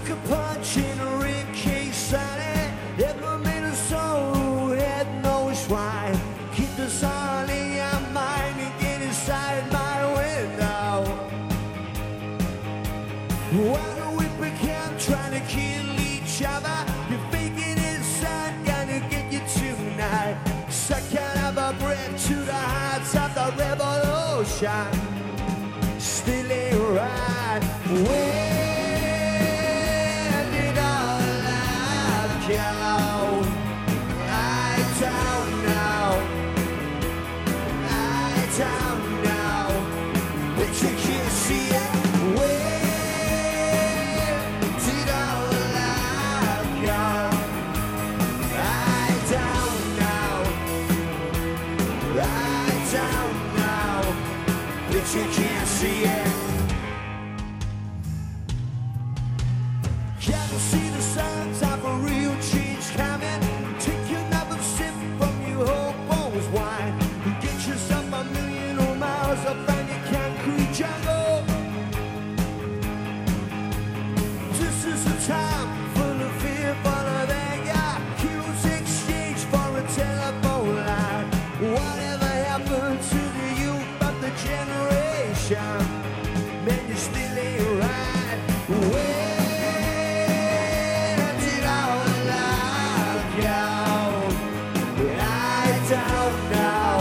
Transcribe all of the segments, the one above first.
Sucker punch in a Ricky Sunny. Ever made a soul who had no why. Keep the sun in your mind and get inside my window. Why do we become trying to kill each other? You're faking it's not gonna get you tonight. Sucking up a breath to the hearts of the revolution. Still ain't right. Where did our love go? I don't know. I don't know. But you can't see it. Where did our love go? I don't know. I don't know. But you can't see it. Can't see the signs of a real change coming. Take another sip from your hope always wine. Get yourself a million or miles up in your concrete jungle. This is a time full of fear, full of anger. Heroes exchange for a telephone line. Whatever happened to the youth of the generation? Man, you still ain't right. Where did our love go? I don't know.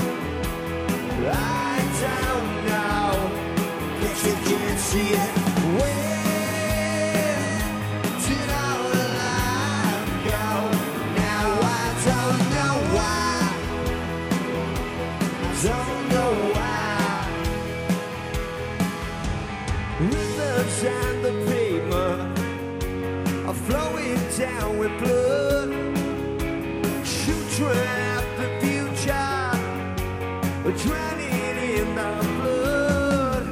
I don't know. But you can't see it. Where did our love go? Now I don't know why. I don't know why. Rivers and the pavement are flowing down with blood. Children of the future are drowning in the blood.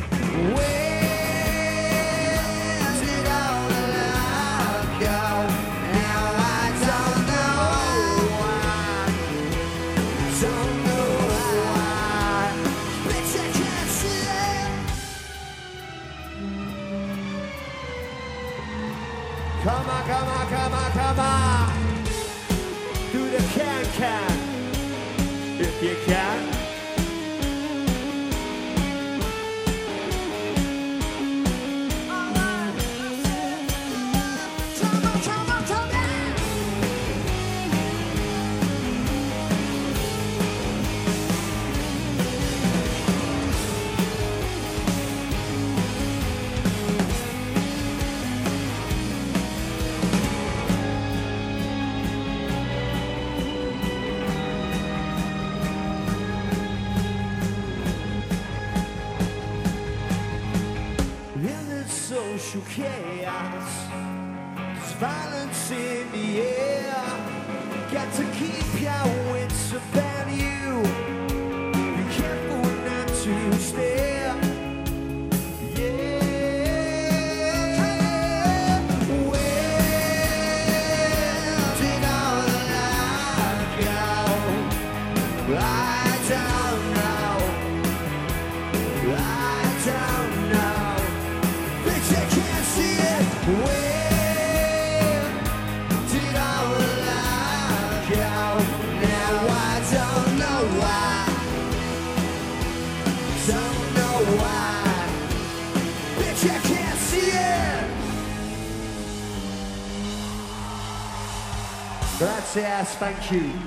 Where did our love go? Now I don't know why. Don't know why. But you can't see it. Come on, come on, come on, come on. Do the can, if you can. Come on, come on, come on. In this social chaos, there's violence in the air. Got to keep your wits about you. Be careful not to stare. Yeah. Where did our love go? I don't know. I don't know. But you can't see it. Where did our love go? Now I don't know why. Don't know why. But you can't see it. Gracias, thank you.